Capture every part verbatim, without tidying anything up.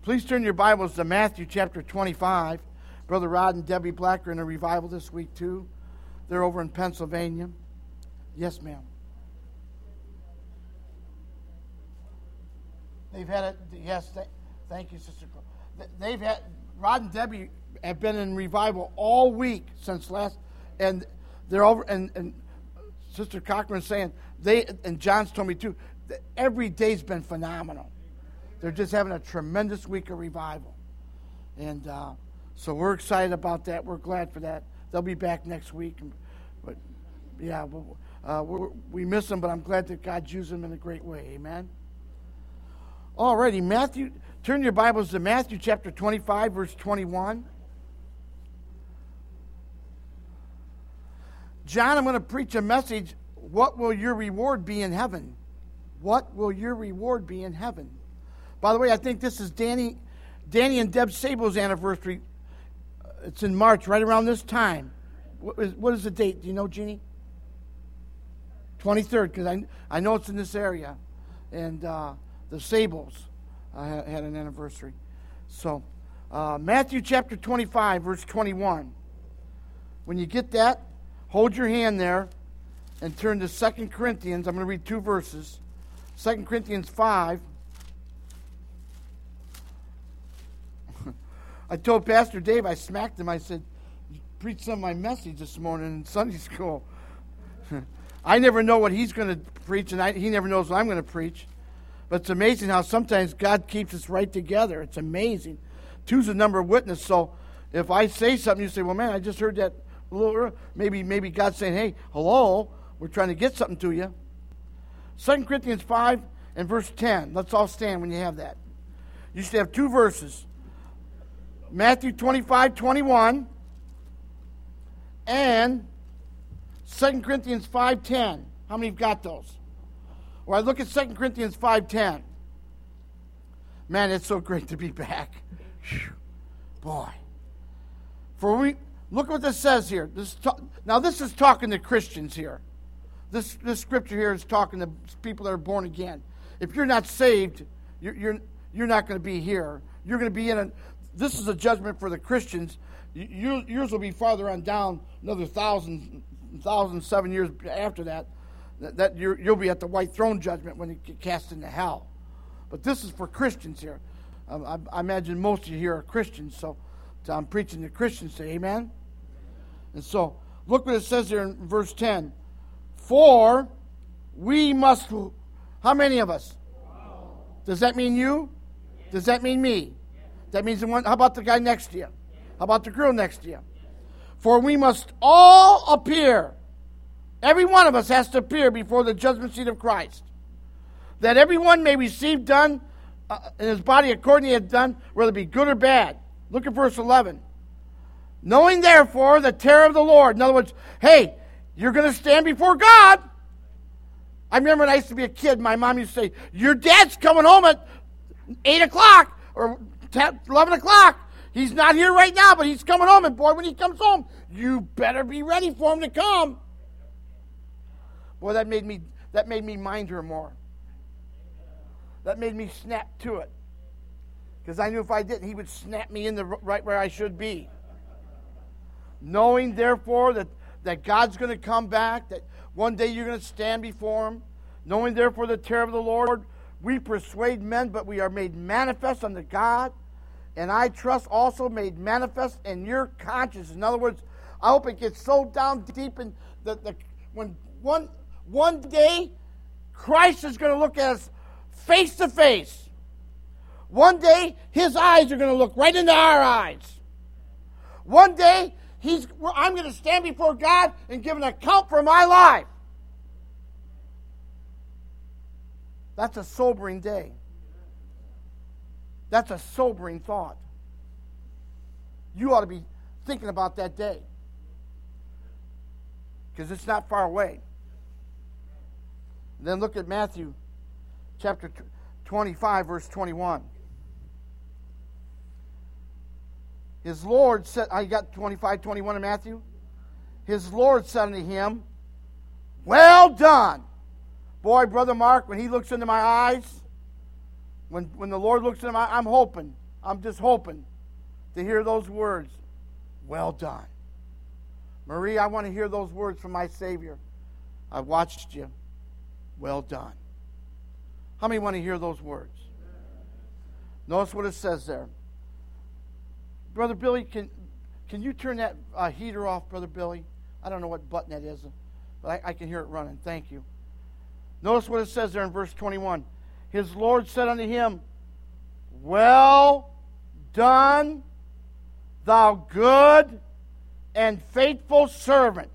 Please turn your Bibles to Matthew chapter twenty-five. Brother Rod and Debbie Black are in a revival this week too. They're over in Pennsylvania. Yes, ma'am. They've had it. Yes, th- thank you, Sister. They've had Rod and Debbie have been in revival all week since last, and they're over. And, and Sister Cochran's saying they and John's told me too. That every day's been phenomenal. They're just having a tremendous week of revival. And uh, so we're excited about that. We're glad for that. They'll be back next week. But, yeah, uh, we're, we miss them, but I'm glad that God's using them in a great way. Amen? Alrighty, Matthew, turn your Bibles to Matthew chapter twenty-five, verse twenty-one. John, I'm going to preach a message, what will your reward be in heaven? What will your reward be in heaven? By the way, I think this is Danny, Danny and Deb Sable's anniversary. It's in March, right around this time. What is, what is the date? Do you know, Jeannie? twenty-third, because I, I know it's in this area. And uh, the Sables uh, had, had an anniversary. So, uh, Matthew chapter twenty-five, verse twenty-one. When you get that, hold your hand there and turn to Second Corinthians. I'm going to read two verses. Second Corinthians five. I told Pastor Dave, I smacked him. I said, you preached some of my message this morning in Sunday school. I never know what he's going to preach, and I, he never knows what I'm going to preach. But it's amazing how sometimes God keeps us right together. It's amazing. Two's the number of witness. So if I say something, you say, well, man, I just heard that a little early. Maybe, maybe God's saying, hey, hello, we're trying to get something to you. Second Corinthians five and verse ten. Let's all stand when you have that. You should have two verses. Matthew twenty-five, twenty-one and Second Corinthians five ten. How many have got those? Or I look at Second Corinthians five ten. Man, it's so great to be back. Whew. Boy. For we look what this says here. This ta- now this is talking to Christians here. This this scripture here is talking to people that are born again. If you're not saved, you're you're, you're not going to be here. You're going to be in a. This is a judgment for the Christians. You, yours will be farther on down, another thousand, thousand seven years after that. That, that you're, you'll be at the white throne judgment when you get cast into hell. But this is for Christians here. Um, I, I imagine most of you here are Christians, so, so I'm preaching to Christians. Say amen. And so look what it says here in verse ten. For we must. How many of us? Does that mean you? Does that mean me? That means the one. How about the guy next to you? How about the girl next to you? For we must all appear. Every one of us has to appear before the judgment seat of Christ, that everyone may receive done uh, in his body according to he had done, whether it be good or bad. Look at verse eleven. Knowing therefore the terror of the Lord. In other words, hey, you're going to stand before God. I remember when I used to be a kid, my mom used to say, your dad's coming home at eight o'clock or ten, eleven o'clock. He's not here right now, but he's coming home. And boy, when he comes home, you better be ready for him to come. Boy, that made me that made me mind her more. That made me snap to it. Because I knew if I didn't, he would snap me in the right where I should be. Knowing, therefore, that, that God's going to come back, that one day you're going to stand before him. Knowing, therefore, the terror of the Lord, we persuade men, but we are made manifest unto God. And I trust also made manifest in your conscience. In other words, I hope it gets so down deep in the, the when one one day Christ is going to look at us face to face. One day his eyes are going to look right into our eyes. One day he's I'm going to stand before God and give an account for my life. That's a sobering day. That's a sobering thought. You ought to be thinking about that day. Because it's not far away. And then look at Matthew chapter twenty-five, verse twenty-one. His Lord said, I got twenty-five, twenty-one in Matthew. His Lord said unto him, well done. Boy, Brother Mark, when he looks into my eyes, when, when the Lord looks into my eyes, I'm hoping, I'm just hoping to hear those words, well done. Marie, I want to hear those words from my Savior. I watched you. Well done. How many want to hear those words? Notice what it says there. Brother Billy, can can you turn that uh, heater off, Brother Billy? I don't know what button that is, but I, I can hear it running. Thank you. Notice what it says there in verse twenty-one. His Lord said unto him, well done, thou good and faithful servant.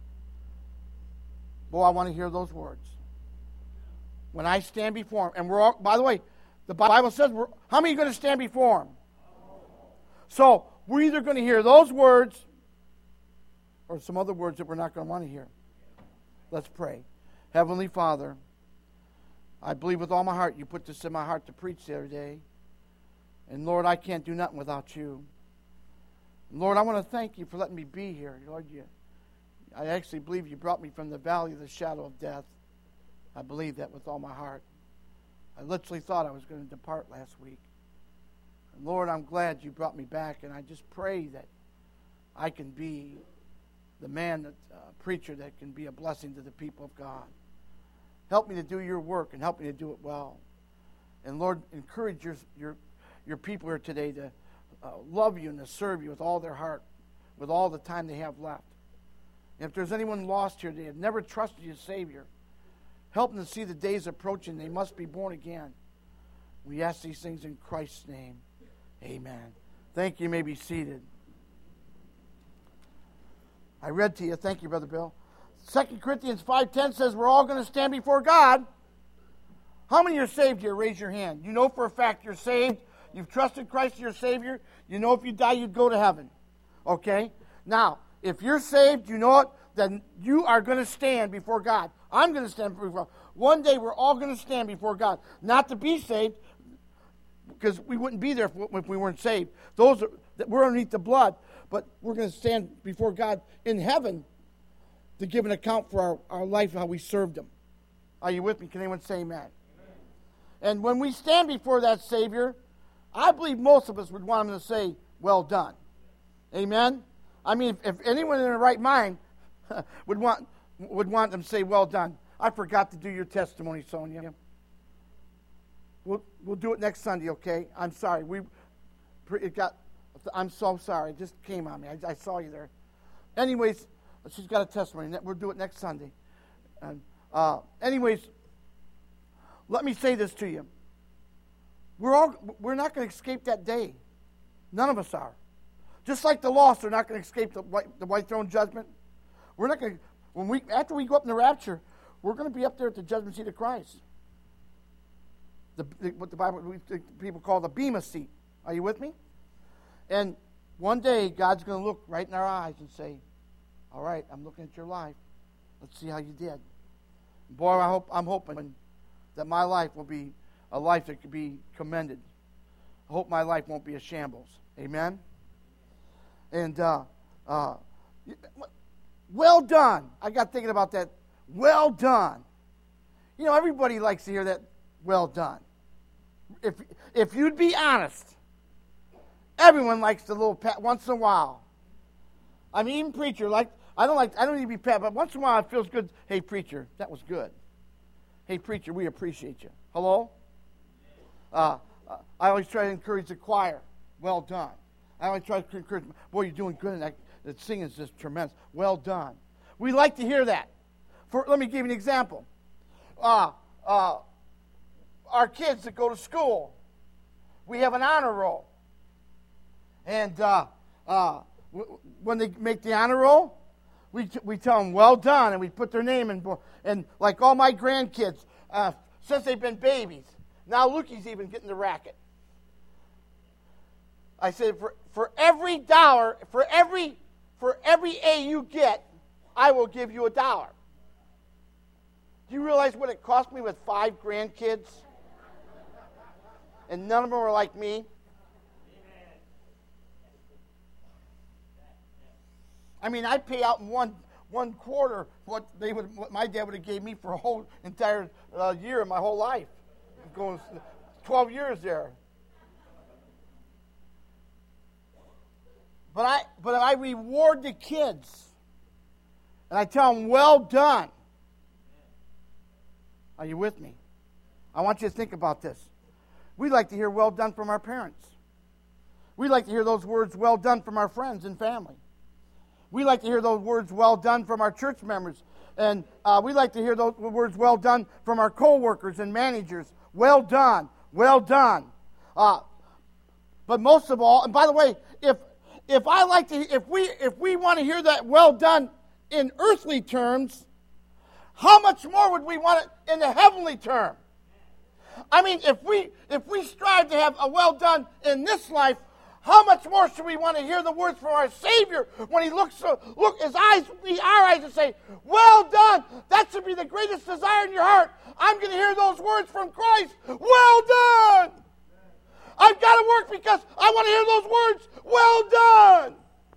Boy, I want to hear those words. When I stand before him, and we're all, by the way, the Bible says, we're, how many are going to stand before him? So, we're either going to hear those words or some other words that we're not going to want to hear. Let's pray. Heavenly Father, I believe with all my heart you put this in my heart to preach the other day. And Lord, I can't do nothing without you. Lord, I want to thank you for letting me be here. Lord, you, I actually believe you brought me from the valley of the shadow of death. I believe that with all my heart. I literally thought I was going to depart last week. And Lord, I'm glad you brought me back, and I just pray that I can be the man, that uh, preacher that can be a blessing to the people of God. Help me to do your work and help me to do it well. And Lord, encourage your your, your people here today to uh, love you and to serve you with all their heart, with all the time they have left. And if there's anyone lost here, they have never trusted you as Savior, help them to see the days approaching. They must be born again. We ask these things in Christ's name. Amen. Thank you. You may be seated. I read to you. Thank you, Brother Bill. Second Corinthians five ten says we're all going to stand before God. How many are saved here? Raise your hand. You know for a fact you're saved. You've trusted Christ as your Savior. You know if you die, you'd go to heaven. Okay? Now, if you're saved, you know it, then you are going to stand before God. I'm going to stand before God. One day we're all going to stand before God. Not to be saved, because we wouldn't be there if we weren't saved. Those are, we're underneath the blood, but we're going to stand before God in heaven to give an account for our, our life, how we served Him. Are you with me? Can anyone say amen? Amen? And when we stand before that Savior, I believe most of us would want Him to say, well done. Amen? I mean, if, if anyone in their right mind would want would want them to say, well done. I forgot to do your testimony, Sonia. We'll we'll do it next Sunday, okay? I'm sorry. We it got. I'm so sorry. It just came on me. I, I saw you there. Anyways, she's got a testimony. We'll do it next Sunday. And uh, anyways, let me say this to you. We're all we're not going to escape that day. None of us are. Just like the lost are not going to escape the white, the white throne judgment. We're not going to. When we after we go up in the rapture, we're going to be up there at the judgment seat of Christ. The, the, what the Bible the people call the bema seat. Are you with me? And one day God's going to look right in our eyes and say, "All right, I'm looking at your life. Let's see how you did." Boy, I hope I'm hoping that my life will be a life that could be commended. I hope my life won't be a shambles. Amen. And uh, uh, well done. I got thinking about that. Well done. You know, everybody likes to hear that. Well done. If if you'd be honest, everyone likes the little pat once in a while. I mean, even preacher like I don't like I don't need to be pat, but once in a while it feels good. Hey, preacher, that was good. Hey, preacher, we appreciate you. Hello. Uh, I always try to encourage the choir. Well done. I always try to encourage. Boy, you're doing good, and that, that singing is just tremendous. Well done. We like to hear that. For let me give you an example. Uh, uh, our kids that go to school, we have an honor roll, and uh, uh, w- when they make the honor roll, we t- we tell them well done, and we put their name in. And like all my grandkids, uh, since they've been babies, now Lukey's even getting the racket. I said, for, for every dollar, for every for every A you get, I will give you a dollar. Do you realize what it cost me with five grandkids? And none of them were like me. I mean, I pay out in one one quarter what they would, what my dad would have gave me for a whole entire uh, year of my whole life, going twelve years there. but I but I reward the kids. And I tell them, well done. Are you with me? I want you to think about this. We like to hear well done from our parents. We like to hear those words well done from our friends and family. We like to hear those words well done from our church members. And uh, we like to hear those words well done from our co-workers and managers. Well done. Well done. Uh, but most of all, and by the way, if if I like to, if we if we want to hear that well done in earthly terms, how much more would we want it in the heavenly term? I mean, if we if we strive to have a well done in this life, how much more should we want to hear the words from our Savior when He looks look His eyes, our eyes, and say, "Well done." That should be the greatest desire in your heart. I'm going to hear those words from Christ. Well done. I've got to work because I want to hear those words. Well done.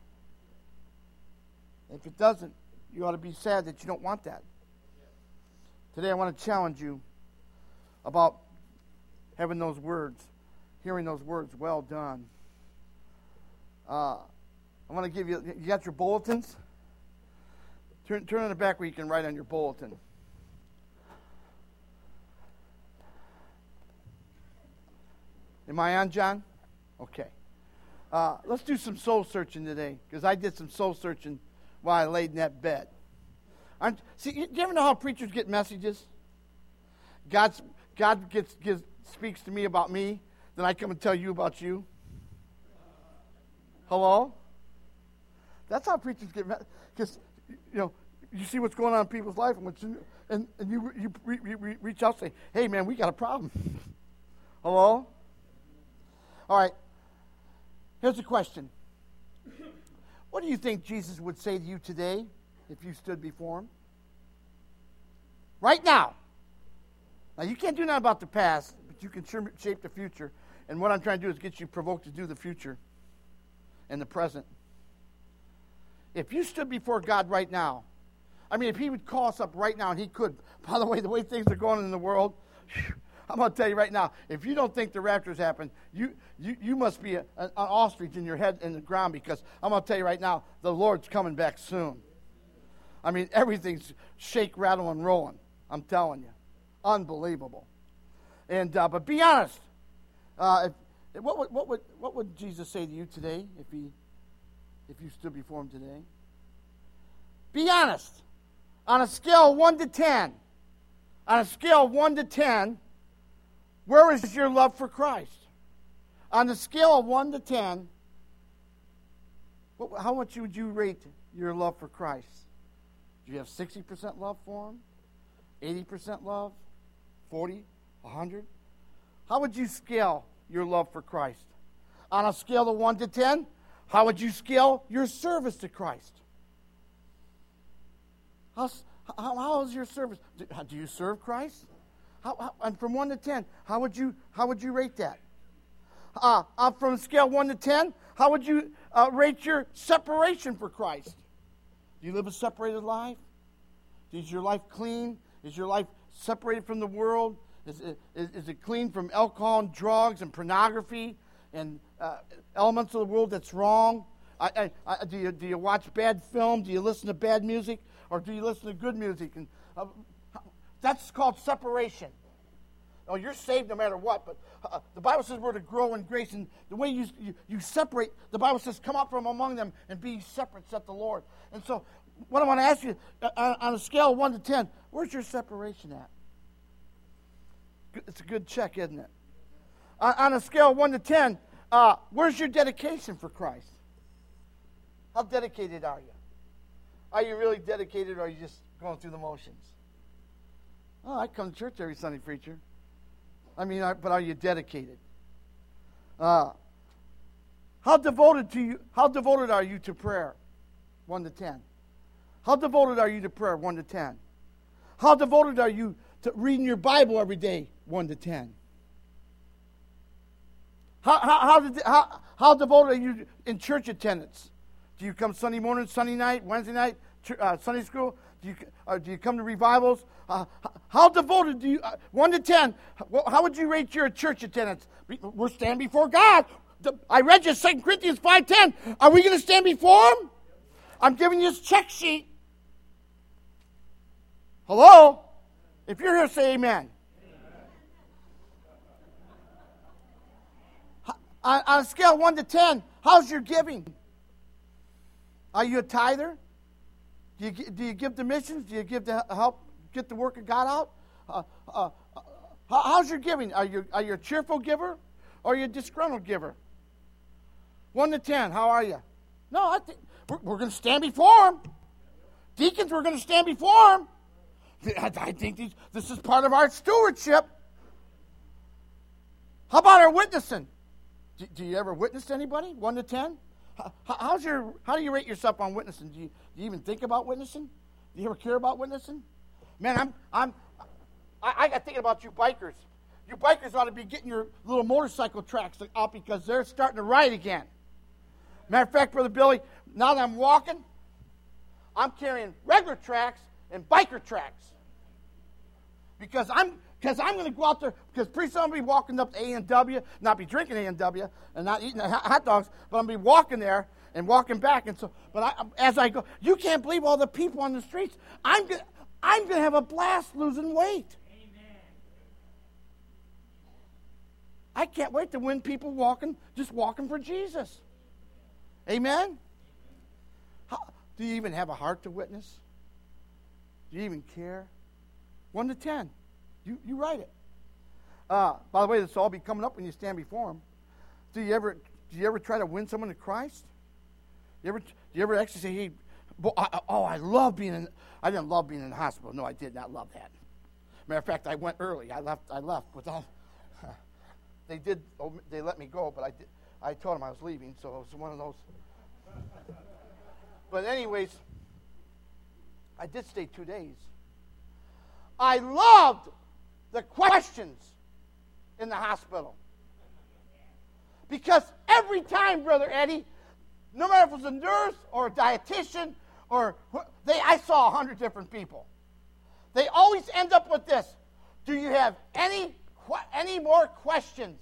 If it doesn't, you ought to be sad that you don't want that. Today I want to challenge you about having those words, hearing those words, well done. Uh, I want to give you, you got your bulletins? Turn, turn on the back where you can write on your bulletin. Am I on, John? Okay. Uh, let's do some soul searching today, because I did some soul searching while I laid in that bed. Aren't, see, do you ever know how preachers get messages? God's, God gets, gives, speaks to me about me, then I come and tell you about you. Hello? That's how preachers get messages. Because, you know, you see what's going on in people's life, and, you, and, and you, you re, re, reach out and say, hey, man, we got a problem. Hello? All right. Here's a question. What do you think Jesus would say to you today if you stood before Him? Right now. Now, you can't do nothing about the past, but you can shape the future. And what I'm trying to do is get you provoked to do the future and the present. If you stood before God right now, I mean, if He would call us up right now, and He could. By the way, the way things are going in the world, I'm going to tell you right now, if you don't think the rapture's happened, you, you, you must be a, an ostrich in your head in the ground, because I'm going to tell you right now, the Lord's coming back soon. I mean, everything's shake, rattle, and rolling. I'm telling you. Unbelievable. And uh, but be honest. Uh, if, what, would, what, would, what would Jesus say to you today if he if you stood before Him today? Be honest. On a scale of one to ten, on a scale of one to ten, where is your love for Christ? On the scale of one to ten, what, how much would you rate your love for Christ? Do you have sixty percent love for Him? eighty percent love? forty? one hundred? How would you scale your love for Christ? On a scale of one to ten, how would you scale your service to Christ? How, how, how is your service? Do, do you serve Christ? How, how, and from one to ten, how would you how would you rate that? Uh, uh, from a scale one to ten, how would you uh, rate your separation for Christ? Do you live a separated life? Is your life clean? Is your life separated from the world? Is it, is, is it clean from alcohol and drugs and pornography and uh, elements of the world that's wrong? I, I, I, do you do you watch bad film? Do you listen to bad music, or do you listen to good music? And uh, that's called separation. Oh, you're saved no matter what, but uh, the Bible says we're to grow in grace, and the way you, you you separate, the Bible says, "Come out from among them and be separate," said the Lord. And so, what I want to ask you, uh, on, on a scale of one to ten, where's your separation at? It's a good check, isn't it? On, on a scale of one to ten, uh, where's your dedication for Christ? How dedicated are you? Are you really dedicated, or are you just going through the motions? Oh, I come to church every Sunday, preacher. I mean, but are you dedicated? Uh, how devoted to you? How devoted are you to prayer? One to ten. How devoted are you to prayer? One to ten. How devoted are you to reading your Bible every day? One to ten. How how how, did, how how devoted are you in church attendance? Do you come Sunday morning, Sunday night, Wednesday night, uh, Sunday school? Do you uh, do you come to revivals? Uh, how devoted do you? Uh, one to ten. How would you rate your church attendance? We're standing before God. I read you Second Corinthians five ten. Are we going to stand before him? I'm giving you this check sheet. Hello? If you're here, say amen. On, on a scale of one to ten, how's your giving? Are you a tither? Do you, do you give to missions? Do you give to help get the work of God out? Uh, uh, uh, how's your giving? Are you, are you a cheerful giver or are you a disgruntled giver? One to ten, how are you? No, I think we're, we're going to stand before him. Deacons, we're going to stand before him. I, I think these, this is part of our stewardship. How about our witnessing? Do, do you ever witness to anybody? One to ten? How, how's your? How do you rate yourself on witnessing? Do you, do you even think about witnessing? Do you ever care about witnessing? Man, I'm I'm I, I got thinking about you bikers. You bikers ought to be getting your little motorcycle tracks out because they're starting to ride again. Matter of fact, Brother Billy, now that I'm walking, I'm carrying regular tracks and biker tracks because I'm. Because I'm going to go out there, because pretty soon I'm going to be walking up to A and W, not be drinking A and W, and not eating hot dogs, but I'm going to be walking there and walking back. And so, but I, as I go, you can't believe all the people on the streets. I'm going I'm going to have a blast losing weight. Amen. I can't wait to win people walking, just walking for Jesus. Amen? How, do you even have a heart to witness? Do you even care? One to ten. You, you write it. Uh, by the way, this will all be coming up when you stand before him. Do you ever do you ever try to win someone to Christ? You ever do you ever actually say, "Hey, boy, I, oh, I love being in." I didn't love being in the hospital. No, I did not love that. Matter of fact, I went early. I left. I left without. They did. They let me go, but I did. I told them I was leaving, so it was one of those. But anyways, I did stay two days. I loved the questions in the hospital. Because every time, Brother Eddie, no matter if it was a nurse or a dietitian, or they, I saw a hundred different people. They always end up with this: do you have any any more questions?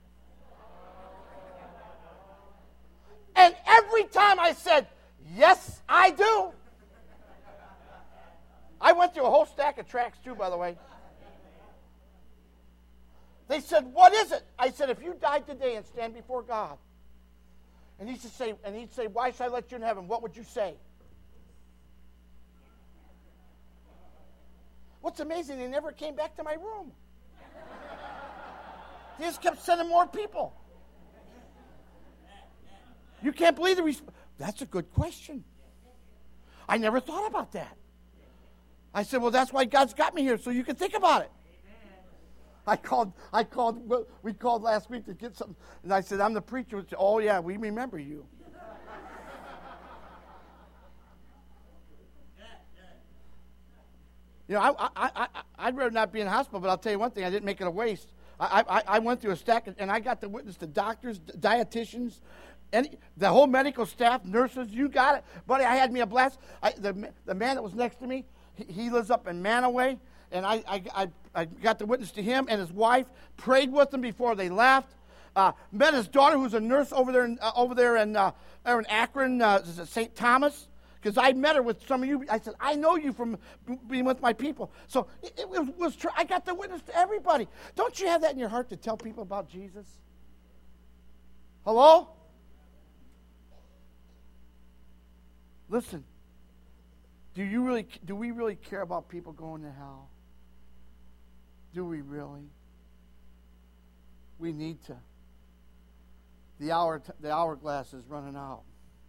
And every time I said, yes, I do. I went through a whole stack of tracts too, by the way. They said, what is it? I said, if you died today and stand before God, and he'd say, and he'd say, why should I let you in heaven? What would you say? What's amazing, they never came back to my room. They just kept sending more people. You can't believe the resp- That's a good question. I never thought about that. I said, well, that's why God's got me here, so you can think about it. I called, I called, we called last week to get something, and I said, I'm the preacher. Said, oh, yeah, we remember you. You know, I, I, I, I'd rather not be in the hospital, but I'll tell you one thing, I didn't make it a waste. I, I, I went through a stack, of, and I got to witness to doctors, dietitians, and the whole medical staff, nurses, you got it. Buddy, I had me a blast. I, the, the man that was next to me, he, he lives up in Manaway. And I, I, I, I got to witness to him and his wife, prayed with them before they left. Uh, met his daughter, who's a nurse over there in, uh, over there in, uh, there in Akron, uh, Saint Thomas. Because I met her with some of you. I said, I know you from being with my people. So it, it was, was tr- I got to witness to everybody. Don't you have that in your heart to tell people about Jesus? Hello? Listen. Do you really? Do we really care about people going to hell? Do we really? We need to. The hour, the hourglass is running out.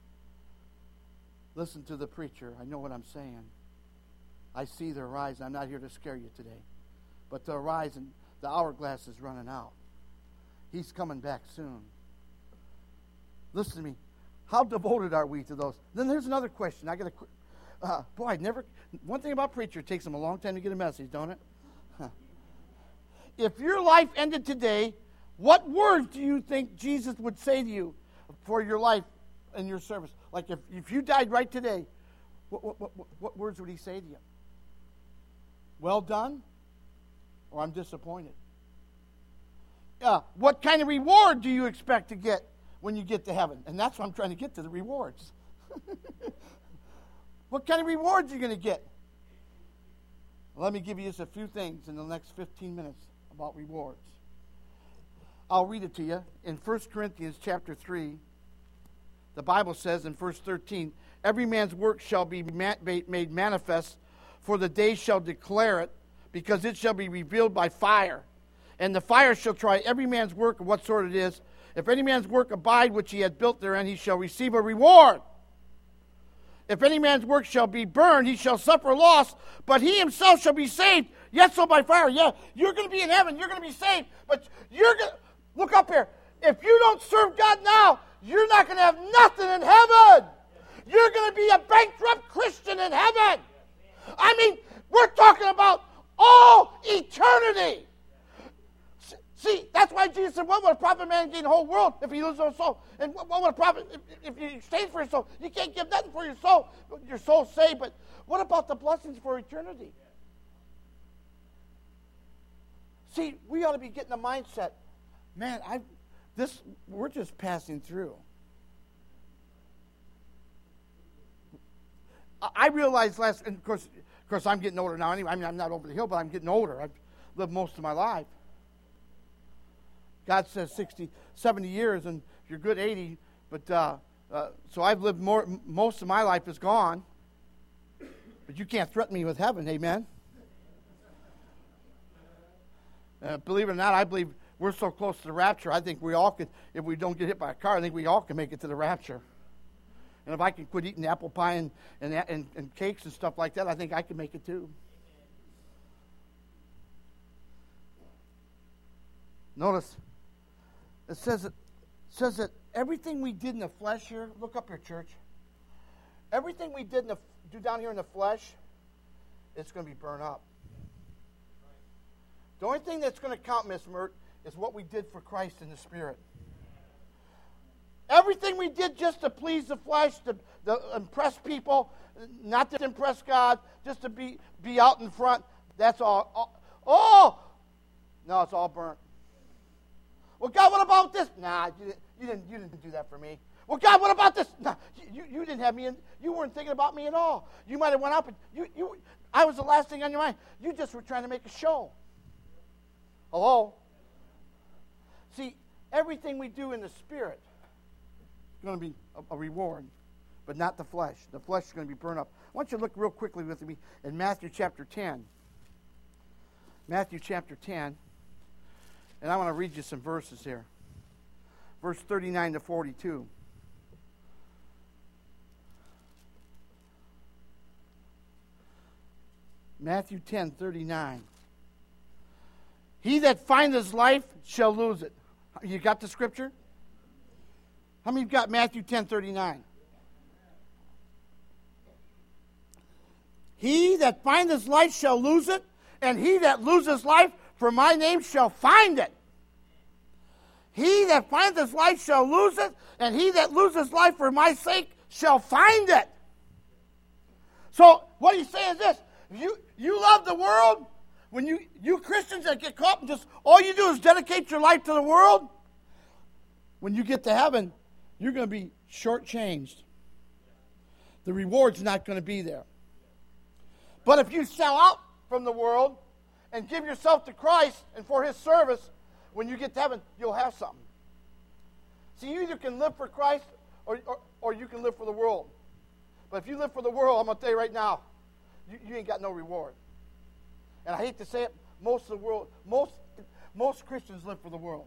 Listen to the preacher. I know what I'm saying. I see the horizon. I'm not here to scare you today, but the horizon, the hourglass is running out. He's coming back soon. Listen to me. How devoted are we to those? Then there's another question. I got a. Uh, boy, I never. One thing about preacher, it takes them a long time to get a message, don't it? Huh. If your life ended today, what words do you think Jesus would say to you for your life and your service? Like if, if you died right today, what, what, what, what words would he say to you? Well done, or I'm disappointed? Uh, what kind of reward do you expect to get when you get to heaven. And that's what I'm trying to get to, the rewards. What kind of rewards are you going to get? Let me give you just a few things in the next fifteen minutes about rewards. I'll read it to you. In First Corinthians chapter three, the Bible says in verse thirteen, every man's work shall be made manifest, for the day shall declare it, because it shall be revealed by fire. And the fire shall try every man's work of what sort it is. If any man's work abide which he hath built therein, he shall receive a reward. If any man's work shall be burned, he shall suffer loss, but he himself shall be saved, yet so by fire. Yeah, you're going to be in heaven, you're going to be saved, but you're going to, look up here, if you don't serve God now, you're not going to have nothing in heaven. You're going to be a bankrupt Christian in heaven. I mean, we're talking about all eternity. See, that's why Jesus said, what would a profit man gain the whole world if he loses his soul? And what would a profit if, if you exchange for your soul? You can't give nothing for your soul. Your soul's saved, but what about the blessings for eternity? See, we ought to be getting the mindset, man, I, this, we're just passing through. I realized last, and of course, of course, I'm getting older now anyway. I mean, I'm not over the hill, but I'm getting older. I've lived most of my life. God says sixty, seventy years, and if you're good, eighty. But uh, uh, so I've lived more. Most of my life is gone. But you can't threaten me with heaven, amen. Uh, believe it or not, I believe we're so close to the rapture. I think we all could, if we don't get hit by a car, I think we all can make it to the rapture. And if I can quit eating apple pie and, and, and, and cakes and stuff like that, I think I can make it too. Notice, it says that, says that everything we did in the flesh here, look up here, church. Everything we did in the, do down here in the flesh, it's going to be burned up. The only thing that's going to count, Miss Mert, is what we did for Christ in the Spirit. Everything we did just to please the flesh, to, to impress people, not to impress God, just to be, be out in front, that's all, all. Oh! No, it's all burnt. Well, God, what about this? Nah, you didn't, you didn't, you didn't do that for me. Well, God, what about this? Nah, you, you didn't have me in, you weren't thinking about me at all. You might have went up and you, you, I was the last thing on your mind. You just were trying to make a show. Hello? See, everything we do in the Spirit is going to be a, a reward, but not the flesh. The flesh is going to be burned up. I want you to look real quickly with me in Matthew chapter ten. Matthew chapter ten. And I want to read you some verses here. Verse thirty-nine to forty-two. Matthew ten, thirty-nine. He that findeth life shall lose it. You got the scripture? How many of you got Matthew ten, thirty-nine? He that findeth life shall lose it, and he that loses life for my name shall find it. He that findeth life shall lose it, and he that loses life for my sake shall find it. So what he's saying is this: if you you love the world, when you you Christians that get caught and just all you do is dedicate your life to the world, when you get to heaven, you're going to be shortchanged. The reward's not going to be there. But if you sell out from the world and give yourself to Christ and for His service, when you get to heaven, you'll have something. See, you either can live for Christ or, or, or you can live for the world. But if you live for the world, I'm going to tell you right now, you, you ain't got no reward. And I hate to say it, most of the world, most, most Christians live for the world.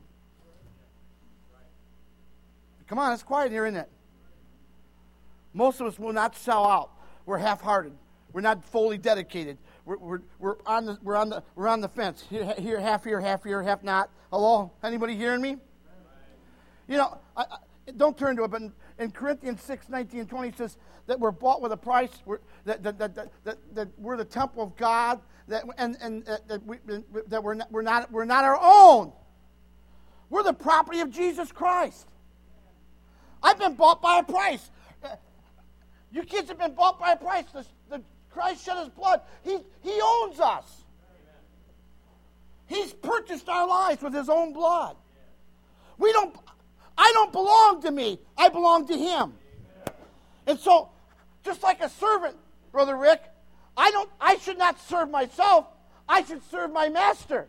Come on, it's quiet here, isn't it? Most of us will not sell out. We're half-hearted. We're not fully dedicated. We're, we're, we're, on the, we're, on the, we're on the fence. Here, here, half here, half here, half not. Hello? Anybody hearing me? You know, I, I, don't turn to it, but in, in Corinthians six, nineteen, and twenty, it says that we're bought with a price, we're, that, that, that, that, that, that we're the temple of God, that, and, and uh, that, we, that we're, not, we're, not, we're not our own. We're the property of Jesus Christ. I've been bought by a price. You kids have been bought by a price. The, the Christ shed His blood. He, he owns us. He's purchased our lives with His own blood. We don't. I don't belong to me. I belong to him. And so, just like a servant, Brother Rick, I don't. I should not serve myself. I should serve my master.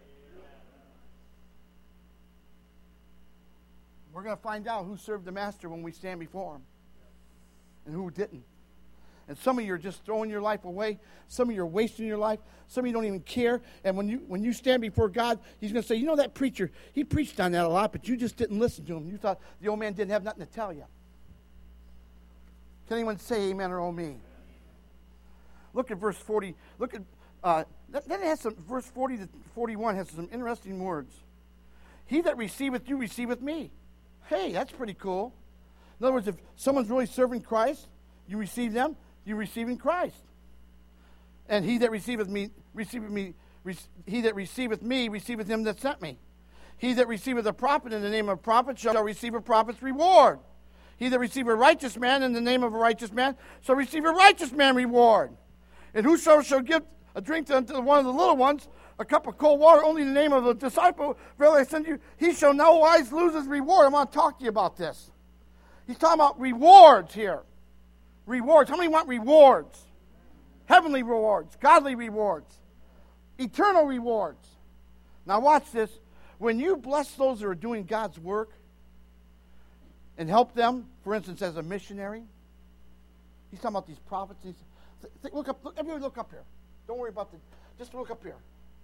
We're going to find out who served the master when we stand before him and who didn't. And some of you are just throwing your life away. Some of you are wasting your life. Some of you don't even care. And when you when you stand before God, he's going to say, you know that preacher, he preached on that a lot, but you just didn't listen to him. You thought the old man didn't have nothing to tell you. Can anyone say amen or oh me? Look at verse forty. Look at, uh, then it has some, verse forty to forty-one has some interesting words. He that receiveth you receiveth me. Hey, that's pretty cool. In other words, if someone's really serving Christ, you receive them, you receiving Christ. And he that receiveth me, receiveth me, re- he that receiveth me, receiveth him that sent me. He that receiveth a prophet in the name of a prophet shall receive a prophet's reward. He that receiveth a righteous man in the name of a righteous man shall receive a righteous man reward. And whoso shall give a drink unto one of the little ones, a cup of cold water, only in the name of a disciple, verily I send you, he shall no wise lose his reward. I want to talk to you about this. He's talking about rewards here. Rewards. How many want rewards? Heavenly rewards, godly rewards, eternal rewards. Now watch this. When you bless those that are doing God's work and help them, for instance, as a missionary, he's talking about these prophets. He's, th- look up. Look, everybody look up here. Don't worry about the. Just look up here.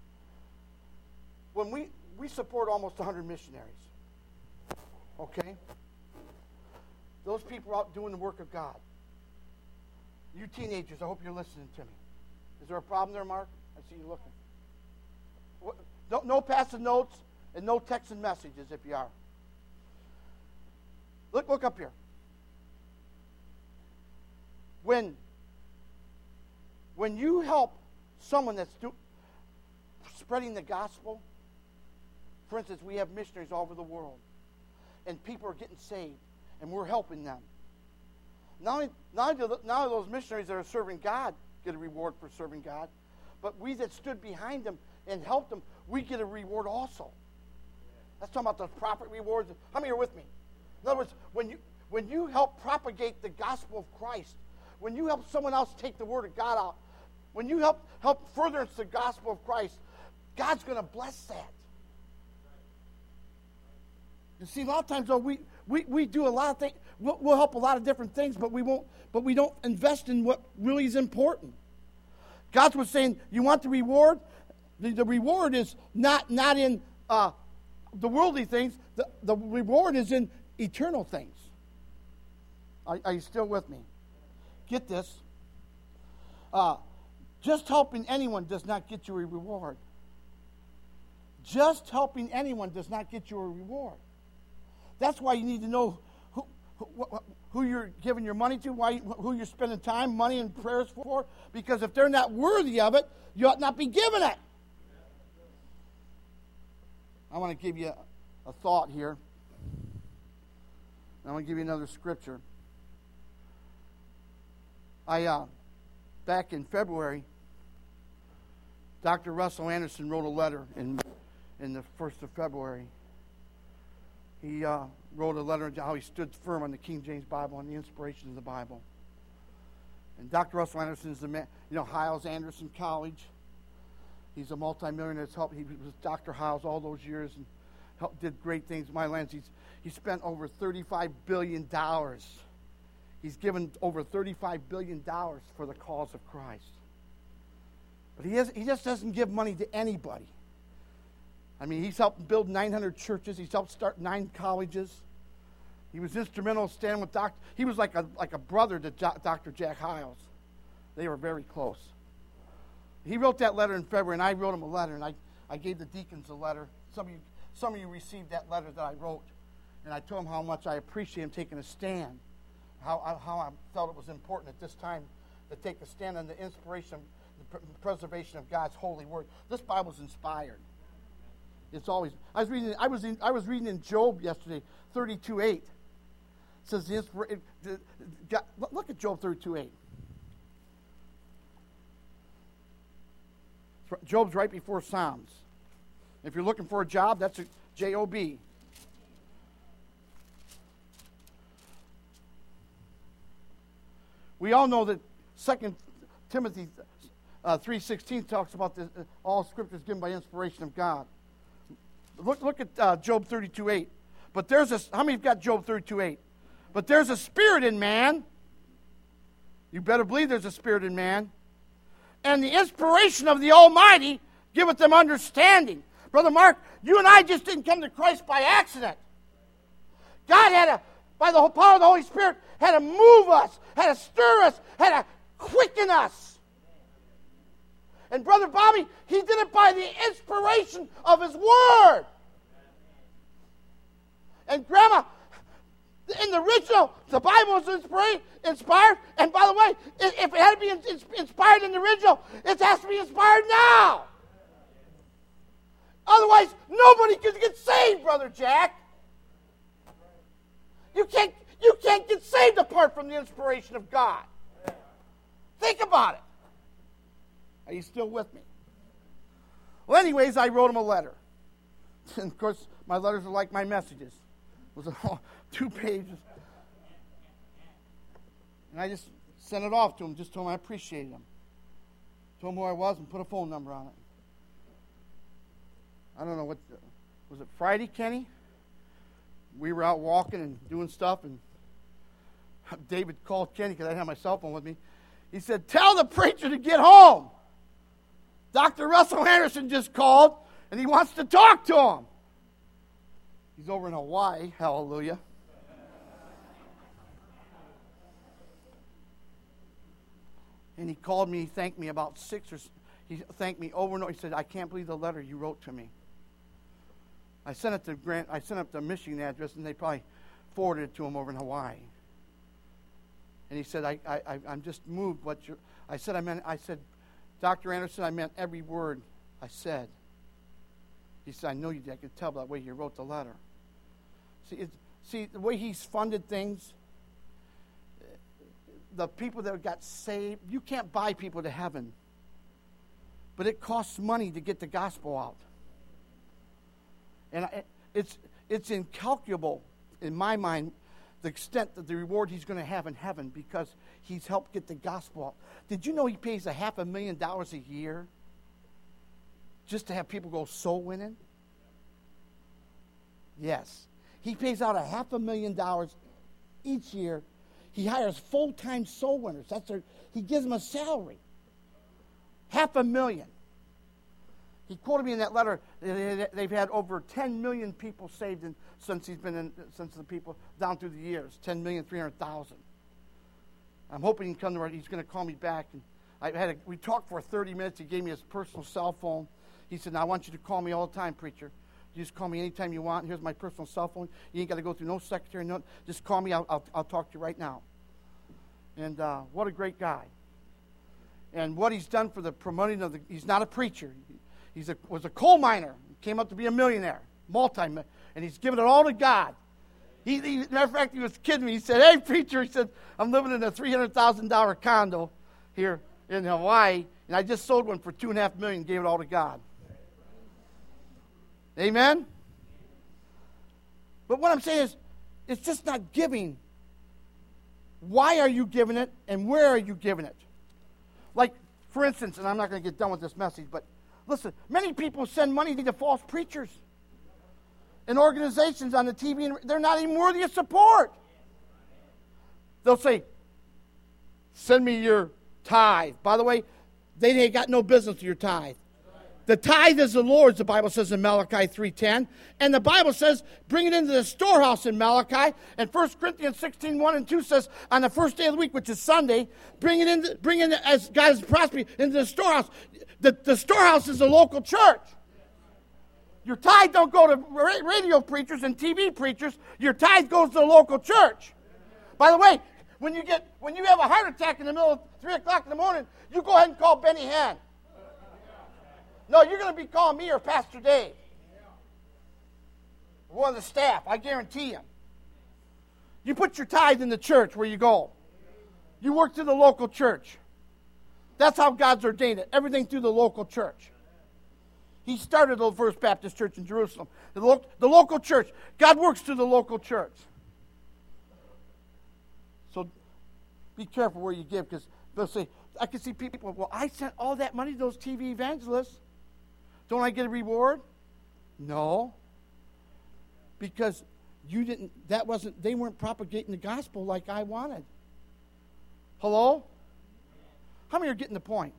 When we we support almost one hundred missionaries, okay? Those people are out doing the work of God. You teenagers, I hope you're listening to me. Is there a problem there, Mark? I see you looking. What, no, no passing notes and no texting messages if you are. Look, look up here. When, when you help someone that's do, spreading the gospel, for instance, we have missionaries all over the world, and people are getting saved, and we're helping them. Not only, not only, do, not only those missionaries that are serving God get a reward for serving God, but we that stood behind them and helped them, we get a reward also. That's talking about those prophet rewards. How many are with me? In other words, when you when you help propagate the gospel of Christ, when you help someone else take the word of God out, when you help help furtherance the gospel of Christ, God's going to bless that. You see, a lot of times though, we, we, we do a lot of things. We'll, we'll help a lot of different things, but we won't. But we don't invest in what really is important. God was saying, you want the reward? The, the reward is not not in uh, the worldly things. The, the reward is in eternal things. Are, are you still with me? Get this. Uh, just helping anyone does not get you a reward. Just helping anyone does not get you a reward. That's why you need to know who, who, who you're giving your money to, why, who you're spending time, money, and prayers for. Because if they're not worthy of it, you ought not be giving it. I want to give you a, a thought here. I want to give you another scripture. I, uh, back in February, Doctor Russell Anderson wrote a letter in in the first of February. He uh, wrote a letter how he stood firm on the King James Bible and the inspiration of the Bible. And Doctor Russell Anderson is the man, you know, Hiles Anderson College. He's a multimillionaire that's helped. He was Doctor Hiles all those years and helped, did great things in my lands. He's he spent over thirty-five billion dollars. He's given over thirty-five billion dollars for the cause of Christ. But he has, he just doesn't give money to anybody. I mean, he's helped build nine hundred churches. He's helped start nine colleges. He was instrumental in standing with Doctor He was like a like a brother to Doctor Jack Hiles. They were very close. He wrote that letter in February, and I wrote him a letter, and I, I gave the deacons a letter. Some of you some of you received that letter that I wrote, and I told him how much I appreciate him taking a stand, how how I felt it was important at this time to take a stand on the inspiration, the preservation of God's holy word. This Bible's inspired. It's always. I was reading. I was in. I was reading in Job yesterday, thirty-two eight. It says the inspiration. Look at Job thirty-two eight. Job's right before Psalms. If you're looking for a job, that's a J O B. We all know that Second Timothy uh, three sixteen talks about this, uh, all Scripture is given by inspiration of God. Look, look at uh, Job thirty-two eight. But there's a, how many have got Job thirty-two eight? But there's a spirit in man. You better believe there's a spirit in man. And the inspiration of the Almighty giveth them understanding. Brother Mark, you and I just didn't come to Christ by accident. God had to, by the power of the Holy Spirit, had to move us, had to stir us, had to quicken us. And Brother Bobby, he did it by the inspiration of His Word. And Grandma, in the original, the Bible was inspired, inspired. And by the way, if it had to be inspired in the original, it has to be inspired now. Otherwise, nobody can get saved, Brother Jack. You can't, you can't get saved apart from the inspiration of God. Think about it. Are you still with me? Well, anyways, I wrote him a letter. And of course, my letters are like my messages. It was all two pages. And I just sent it off to him, just told him I appreciated him. Told him who I was and put a phone number on it. I don't know what, was it Friday, Kenny? We were out walking and doing stuff, and David called Kenny because I didn't have my cell phone with me. He said, tell the preacher to get home. Doctor Russell Anderson just called, and he wants to talk to him. He's over in Hawaii, hallelujah. And he called me, he thanked me about six or, he thanked me over and over. He said, I can't believe the letter you wrote to me. I sent it to Grant, I sent up the Michigan address, and they probably forwarded it to him over in Hawaii. And he said, I, I, I'm just moved what you I said, I meant, I said, Doctor Anderson, I meant every word I said. He said, I know you did. I could tell by the way you wrote the letter. See, it, see, the way he's funded things, the people that got saved, you can't buy people to heaven. But it costs money to get the gospel out. And I, it's it's incalculable, in my mind, the extent of the reward he's going to have in heaven because he's helped get the gospel out. Did you know he pays a half a million dollars a year just to have people go soul winning? Yes. He pays out a half a million dollars each year. He hires full-time soul winners. That's their, he gives them a salary. Half a million. He quoted me in that letter. They've had over ten million people saved in, since he's been in, since the people down through the years. ten million three hundred thousand. I'm hoping he can come to. He's going to call me back. And I had a, we talked for thirty minutes. He gave me his personal cell phone. He said, "Now I want you to call me all the time, preacher. You just call me anytime you want. Here's my personal cell phone. You ain't got to go through no secretary. No, just call me. I'll, I'll, I'll talk to you right now." And uh, what a great guy. And what he's done for the promoting of the, he's not a preacher. He was a coal miner. Came up to be a millionaire, multi, and he's given it all to God. He, he, matter of fact, he was kidding me. He said, "Hey, preacher," he said, "I'm living in a three hundred thousand dollars condo here in Hawaii, and I just sold one for two and a half million. Gave it all to God." Amen. But what I'm saying is, it's just not giving. Why are you giving it, and where are you giving it? Like, for instance, and I'm not going to get done with this message, but listen, many people send money to false preachers and organizations on the T V, and they're not even worthy of support. They'll say, "Send me your tithe." By the way, they ain't got no business with your tithe. The tithe is the Lord's, the Bible says in Malachi three ten. And the Bible says, bring it into the storehouse in Malachi. And First Corinthians sixteen one and two says, on the first day of the week, which is Sunday, bring it in, bring it as God is prospering into the storehouse. The, the storehouse is the local church. Your tithe don't go to radio preachers and T V preachers. Your tithe goes to the local church. By the way, when you get when you have a heart attack in the middle of three o'clock in the morning, you go ahead and call Benny Hinn. No, you're going to be calling me or Pastor Dave. One of the staff, I guarantee you. You put your tithe in the church where you go. You work through the local church. That's how God's ordained it. Everything through the local church. He started the First Baptist Church in Jerusalem. The, lo- the local church. God works through the local church. So be careful where you give, because they'll say, I can see people, well, I sent all that money to those T V evangelists. Don't I get a reward? No. Because you didn't, that wasn't, they weren't propagating the gospel like I wanted. Hello? How many are getting the point?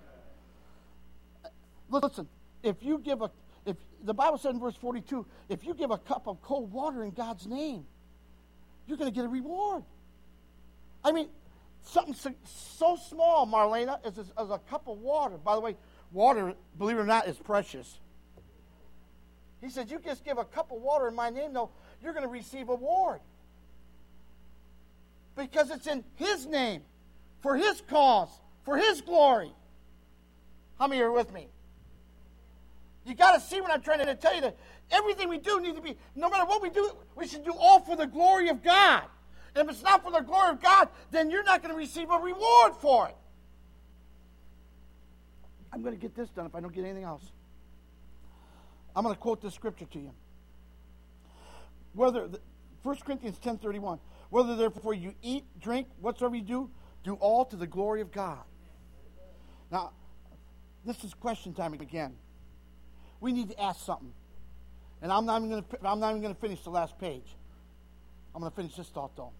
Listen, if you give a, if the Bible said in verse forty-two, if you give a cup of cold water in God's name, you're going to get a reward. I mean, something so, so small, Marlena, as, as a cup of water. By the way, water, believe it or not, is precious. He said, you just give a cup of water in my name, though, you're going to receive a reward. Because it's in his name, for his cause, for his glory. How many are with me? You got to see what I'm trying to tell you. That everything we do needs to be, no matter what we do, we should do all for the glory of God. And if it's not for the glory of God, then you're not going to receive a reward for it. I'm going to get this done if I don't get anything else. I'm going to quote this scripture to you. Whether, First Corinthians ten thirty-one, whether therefore you eat, drink, whatsoever you do, do all to the glory of God. Now, this is question time again. We need to ask something. And I'm not even going to, I'm not even going to finish the last page. I'm going to finish this thought, though.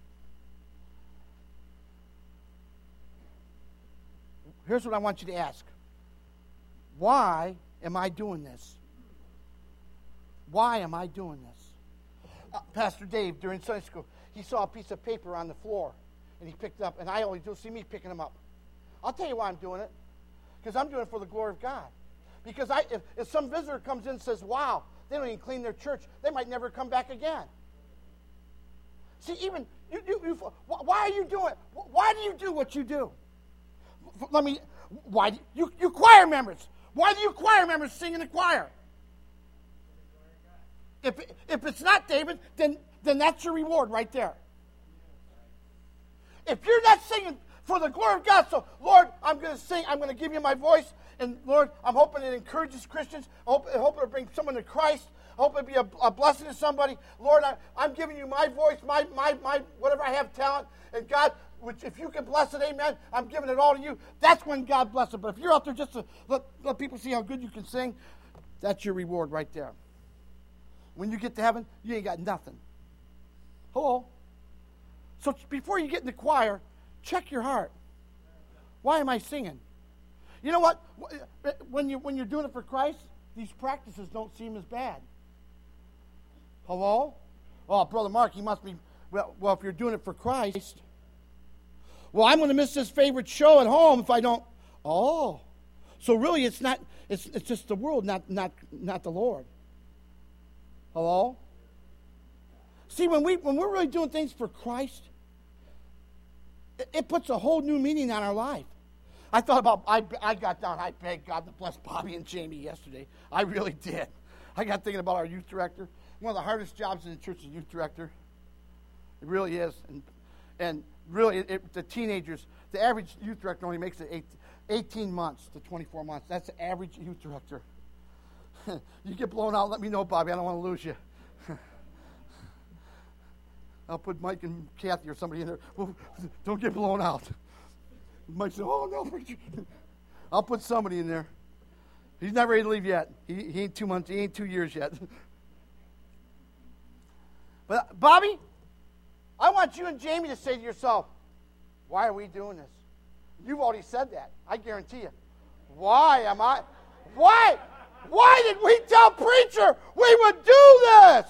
Here's what I want you to ask. Why am I doing this? Why am I doing this? Uh, Pastor Dave, during Sunday school, he saw a piece of paper on the floor, and he picked it up, and I always do see me picking them up. I'll tell you why I'm doing it. Because I'm doing it for the glory of God. Because I, if, if some visitor comes in and says, wow, they don't even clean their church, they might never come back again. See, even, you, you, you, why are you doing, why do you do what you do? Let me, why do you, you choir members, why do you choir members sing in the choir? If, if it's not David, then, then that's your reward right there. If you're not singing for the glory of God, so, Lord, I'm going to sing, I'm going to give you my voice, and Lord, I'm hoping it encourages Christians, I hope, I hope it'll bring someone to Christ, I hope it'll be a, a blessing to somebody. Lord, I, I'm giving you my voice, my, my, my, whatever I have talent, and God, which if you can bless it, amen, I'm giving it all to you. That's when God bless it. But if you're out there just to let, let people see how good you can sing, that's your reward right there. When you get to heaven, you ain't got nothing. Hello? So before you get in the choir, check your heart. Why am I singing? You know what? When, you, when you're doing it for Christ, these practices don't seem as bad. Hello? Oh, Brother Mark, he must be, well, well if you're doing it for Christ, well, I'm going to miss this favorite show at home if I don't. Oh. So really it's not, it's, it's just the world, not, not, not the Lord. Hello? See, when, we, when we're really doing things for Christ, it, it puts a whole new meaning on our life. I thought about, I, I got down, I begged God to bless Bobby and Jamie yesterday. I really did. I got thinking about our youth director. One of the hardest jobs in the church is youth director. It really is. And, and really, it, it, the teenagers, the average youth director only makes it eight, eighteen months to twenty-four months. That's the average youth director. You get blown out, let me know, Bobby. I don't want to lose you. I'll put Mike and Kathy or somebody in there. Well, don't get blown out. Mike said, oh, no. I'll put somebody in there. He's not ready to leave yet. He, he ain't two months. He ain't two years yet. But, Bobby, I want you and Jamie to say to yourself, why are we doing this? You've already said that. I guarantee you. Why am I? Why? Why did we tell preacher we would do this?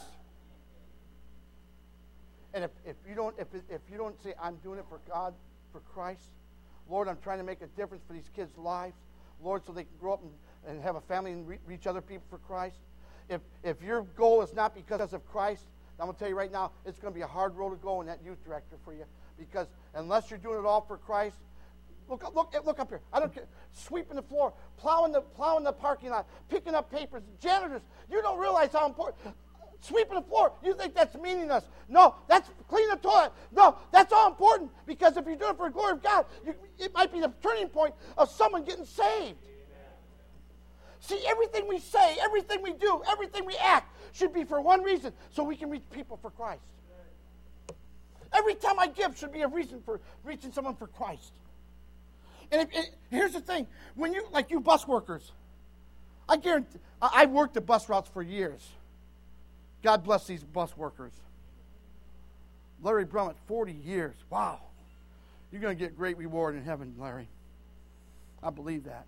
And if, if you don't if, if you don't say, I'm doing it for God, for Christ, Lord, I'm trying to make a difference for these kids' lives, Lord, so they can grow up and, and have a family and re- reach other people for Christ. If if your goal is not because of Christ, I'm going to tell you right now, it's going to be a hard road to go in that youth director for you. Because unless you're doing it all for Christ, look up, look, look up here. I don't care. Sweeping the floor, plowing the plowing the parking lot, picking up papers, janitors. You don't realize how important. Sweeping the floor, you think that's meaningless. No, that's cleaning the toilet. No, that's all important, because if you're doing it for the glory of God, you, it might be the turning point of someone getting saved. See, everything we say, everything we do, everything we act should be for one reason, so we can reach people for Christ. Every time I give should be a reason for reaching someone for Christ. And if, it, here's the thing. When you, like you bus workers, I guarantee, I, I've worked the bus routes for years. God bless these bus workers. Larry Brummett, forty years. Wow. You're going to get great reward in heaven, Larry. I believe that.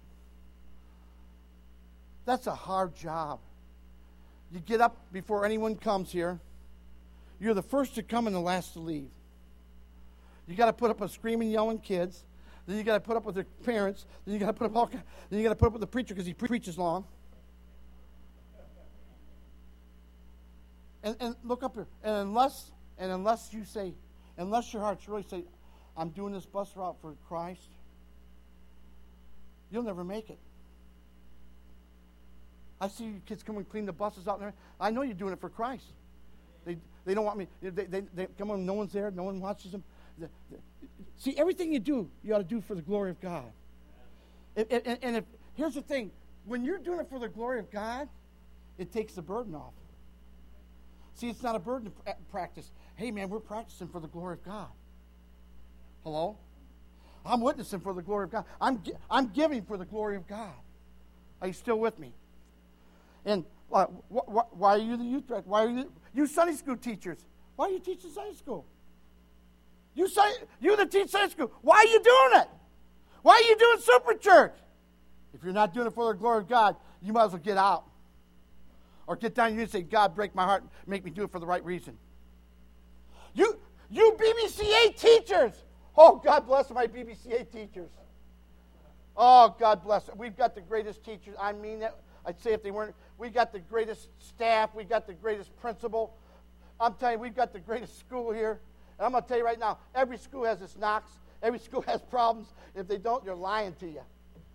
That's a hard job. You get up before anyone comes here. You're the first to come and the last to leave. You got to put up with screaming, yelling kids. Then you got to put up with their parents. Then you got to put up all. Then you got to put up with the preacher because he pre- preaches long. And and look up here. And unless and unless you say, unless your heart's really say, I'm doing this bus route for Christ, you'll never make it. I see you kids come and clean the buses out there. I know you're doing it for Christ. They they don't want me. They, they, they come on. No one's there. No one watches them. The, the, see, everything you do, you ought to do for the glory of God. And, and, and if here's the thing: when you're doing it for the glory of God, it takes the burden off. See, it's not a burden to practice. Hey, man, we're practicing for the glory of God. Hello? I'm witnessing for the glory of God. I'm I'm giving for the glory of God. Are you still with me? And uh, wh- wh- why are you the youth director? Why are you you Sunday school teachers? Why are you teaching Sunday school? You say you that teach Sunday school. Why are you doing it? Why are you doing super church? If you're not doing it for the glory of God, you might as well get out. Or get down here and say, God, break my heart, make me do it for the right reason. You, you B B C A teachers. Oh, God bless my B B C A teachers. Oh, God bless them. We've got the greatest teachers. I mean that. I'd say if they weren't, we got the greatest staff. We got the greatest principal. I'm telling you, we've got the greatest school here. And I'm going to tell you right now, every school has its knocks. Every school has problems. If they don't, they're lying to you.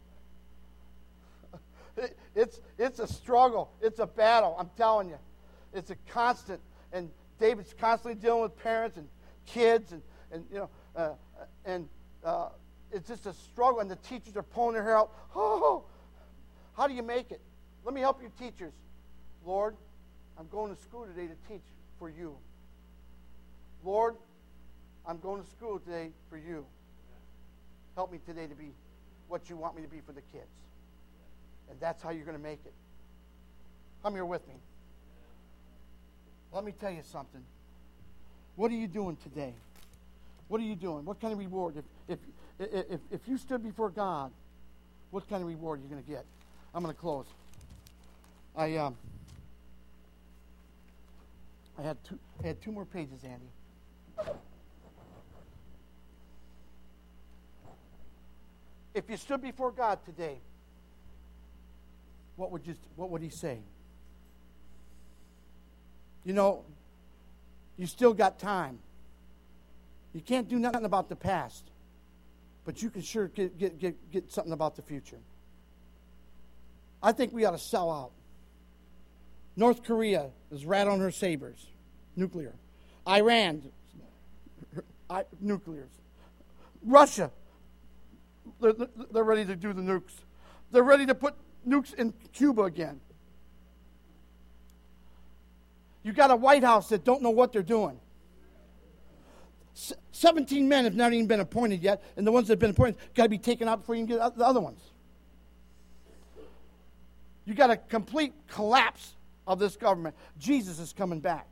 It, it's it's a struggle. It's a battle. I'm telling you. It's a constant. And David's constantly dealing with parents and kids. And, and you know, uh, and uh, it's just a struggle. And the teachers are pulling their hair out. Oh, how do you make it? Let me help you teachers. Lord, I'm going to school today to teach for you. Lord, I'm going to school today for you. Help me today to be what you want me to be for the kids. And that's how you're going to make it. Come here with me. Let me tell you something. What are you doing today? What are you doing? What kind of reward? If if if, if you stood before God, what kind of reward are you going to get? I'm going to close. I um I had two I had two more pages, Andy. If you stood before God today, what would you what would he say? You know, you still got time. You can't do nothing about the past, but you can sure get get get, get something about the future. I think we ought to sell out. North Korea is right on her sabers, nuclear. Iran, I, nuclears. Russia, they're, they're ready to do the nukes. They're ready to put nukes in Cuba again. You got a White House that don't know what they're doing. S- Seventeen men have not even been appointed yet, and the ones that have been appointed got to be taken out before you can get the other ones. You got a complete collapse of this government. Jesus is coming back.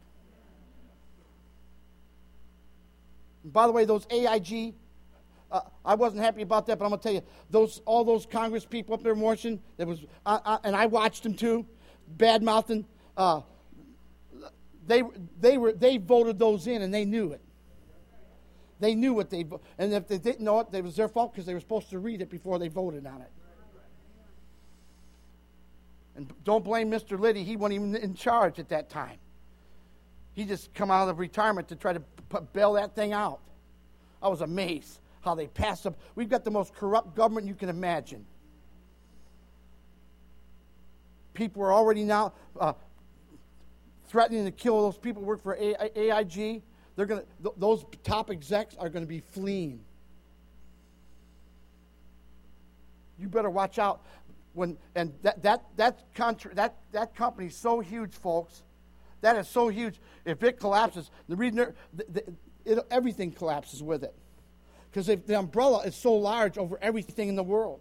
And by the way, those A I G, uh, I wasn't happy about that, but I'm going to tell you, those all those Congress people up there in Washington, that was, uh, uh, and I watched them too, bad-mouthing, uh, they they were they voted those in, and they knew it. They knew what they, and if they didn't know it, it was their fault because they were supposed to read it before they voted on it. And don't blame Mister Liddy. He wasn't even in charge at that time. He just come out of retirement to try to p- bail that thing out. I was amazed how they passed up. We've got the most corrupt government you can imagine. People are already now uh, threatening to kill those people who work for A I G. They're going th- those top execs are going to be fleeing. You better watch out. When and that that that country that that company's so huge, folks. That is so huge. If it collapses, the reason the, the, it, everything collapses with it. Because if the umbrella is so large over everything in the world.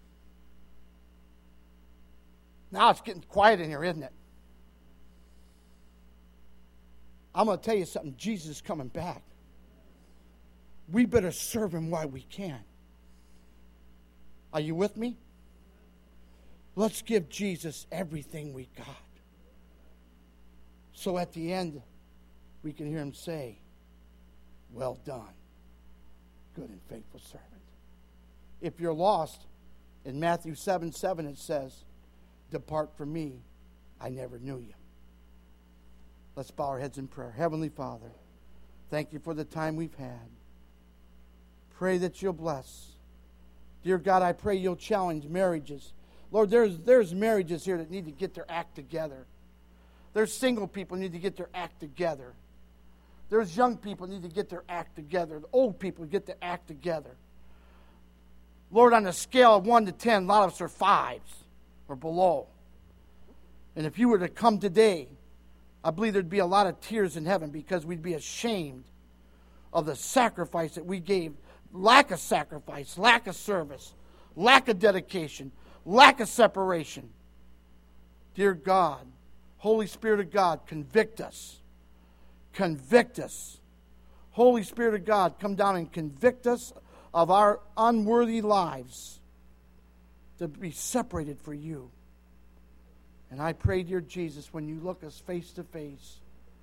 Now it's getting quiet in here, isn't it? I'm going to tell you something. Jesus is coming back. We better serve him while we can. Are you with me? Let's give Jesus everything we got. So at the end, we can hear him say, well done, good and faithful servant. If you're lost, in Matthew seven seven it says, depart from me, I never knew you. Let's bow our heads in prayer. Heavenly Father, thank you for the time we've had. Pray that you'll bless. Dear God, I pray you'll challenge marriages. Lord, there's, there's marriages here that need to get their act together. There's single people who need to get their act together. There's young people who need to get their act together. The old people get their act together. Lord, on a scale of one to ten, a lot of us are fives or below. And if you were to come today, I believe there'd be a lot of tears in heaven because we'd be ashamed of the sacrifice that we gave. Lack of sacrifice, lack of service, lack of dedication, lack of separation. Dear God, Holy Spirit of God, convict us. Convict us. Holy Spirit of God, come down and convict us of our unworthy lives to be separated for you. And I pray, dear Jesus, when you look us face to face,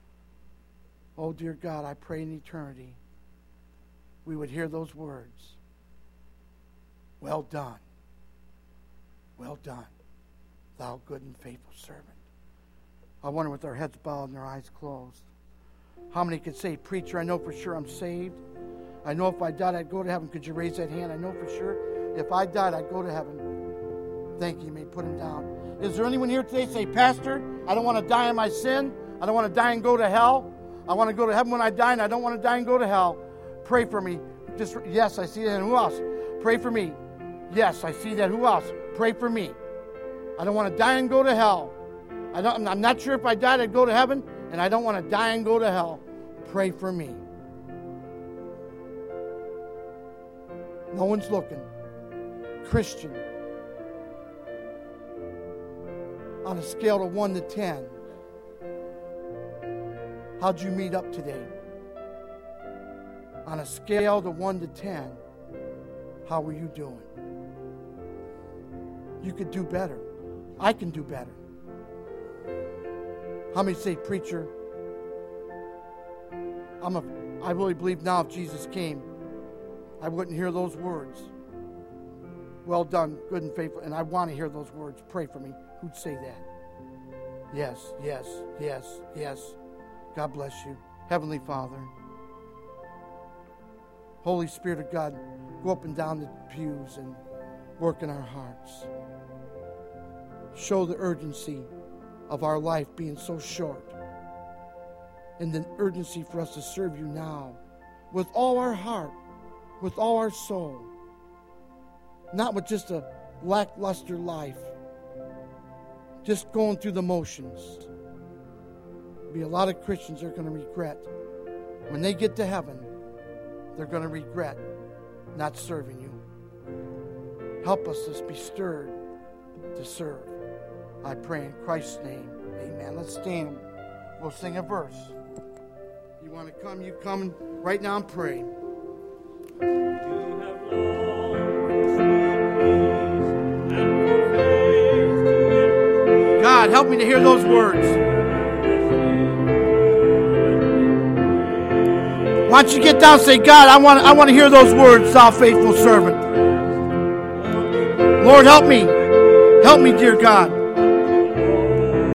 oh, dear God, I pray in eternity we would hear those words. Well done. Well done, thou good and faithful servant. I wonder, with our heads bowed and our eyes closed, how many could say, preacher, I know for sure I'm saved. I know if I died, I'd go to heaven. Could you raise that hand? I know for sure if I died, I'd go to heaven. Thank you. You may put him down. Is there anyone here today say, Pastor, I don't want to die in my sin. I don't want to die and go to hell. I want to go to heaven when I die, and I don't want to die and go to hell. Pray for me. Just yes, I see that. And who else? Pray for me. Yes, I see that. Who else? Pray for me. I don't want to die and go to hell. I don't, I'm not sure if I died, I'd go to heaven, and I don't want to die and go to hell. Pray for me. No one's looking. Christian. On a scale of one to ten, how'd you meet up today? On a scale of one to ten, how were you doing? You could do better. I can do better. How many say, preacher, I'm a, I really believe now if Jesus came, I wouldn't hear those words. Well done, good and faithful. And I want to hear those words. Pray for me. Who'd say that? Yes, yes, yes, yes. God bless you. Heavenly Father, Holy Spirit of God, go up and down the pews and work in our hearts. Show the urgency of our life being so short, and the urgency for us to serve you now with all our heart, with all our soul, not with just a lackluster life, just going through the motions. There'll be a lot of Christians that are going to regret when they get to heaven. They're going to regret not serving you. Help us to be stirred to serve. I pray in Christ's name. Amen. Let's stand. We'll sing a verse. You want to come, you come right now and pray. God, help me to hear those words. Why don't you get down and say, God, I want, I want to hear those words, thou faithful servant. Lord, help me. Help me, dear God.